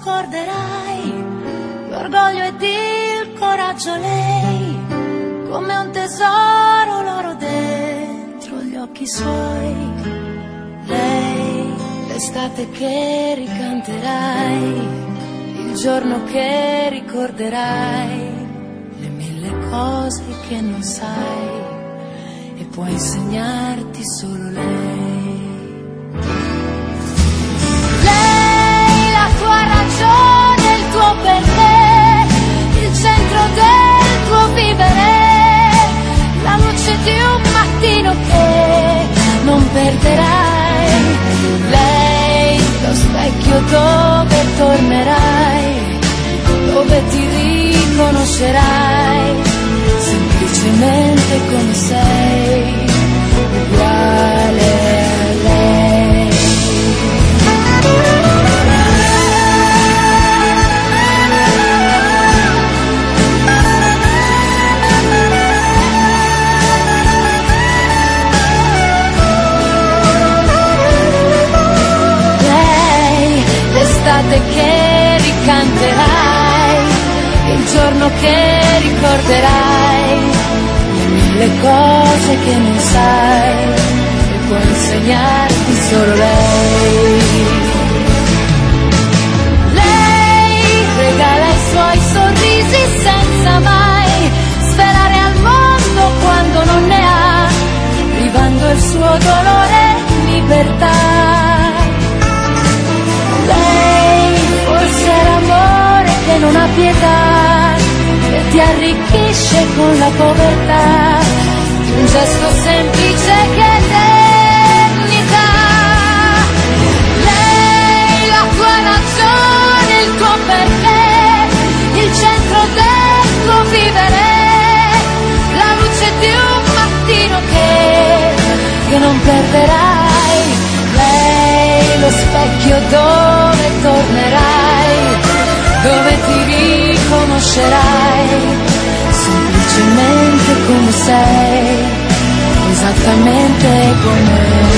ricorderai l'orgoglio ed il coraggio, lei come un tesoro, l'oro dentro gli occhi suoi. Lei, l'estate che ricanterai, il giorno che ricorderai, le mille cose che non sai e può insegnarti solo lei. Lei, la tua ragione, il tuo perché, il centro del tuo vivere, la luce di un mattino che non perderai. Lei, lo specchio dove tornerai, dove ti riconoscerai, semplicemente come sei, uguale a lei. L'estate che ricanterai, il giorno che ricorderai, le mille cose che non sai e può insegnarti solo lei. Lei regala i suoi sorrisi senza mai svelare al mondo quando non ne ha, privando il suo dolore libertà. Forse è l'amore che non ha pietà e ti arricchisce con la povertà di un gesto semplice che eternità. Lei, la tua ragione, il tuo perché, il centro del tuo vivere, la luce di un mattino che non perderai. Lei, lo specchio dove tornerai, dove ti riconoscerai, semplicemente come sei, esattamente come